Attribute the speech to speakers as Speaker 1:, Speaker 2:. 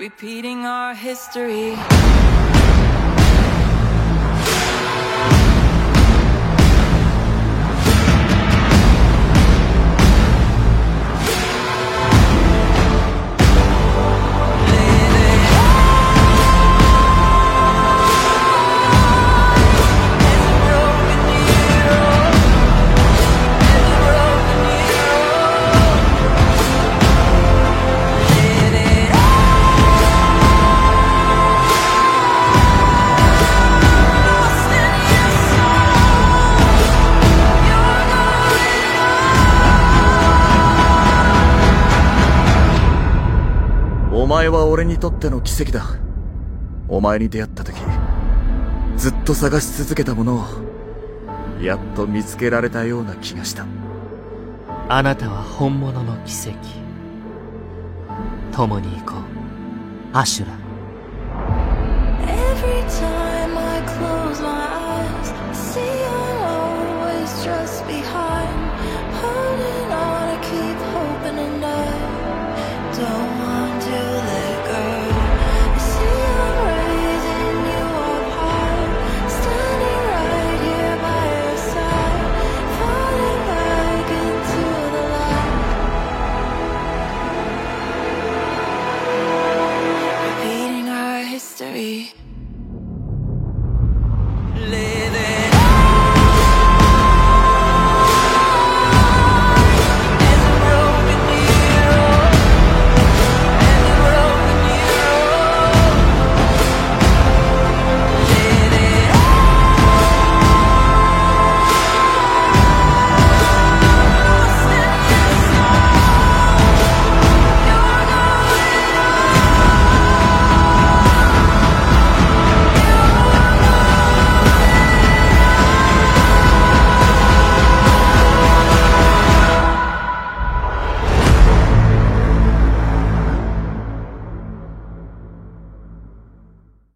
Speaker 1: repeating our history.
Speaker 2: お前は俺にとっての奇跡だ。お前に出会った時、ずっと探し続けたものをやっと見つけられたような気がした。
Speaker 3: あなたは本物の奇跡。共に行こう、アシュラ。